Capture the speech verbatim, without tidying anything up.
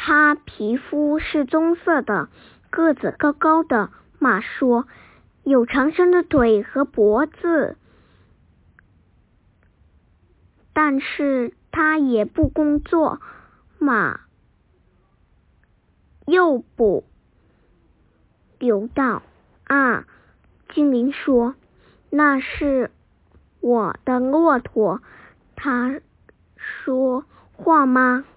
它皮肤是棕色的，个子高高的。马说，有长长的腿和脖子，但是它也不工作。马又不流道啊，精灵说，那是我的骆驼。他说话吗？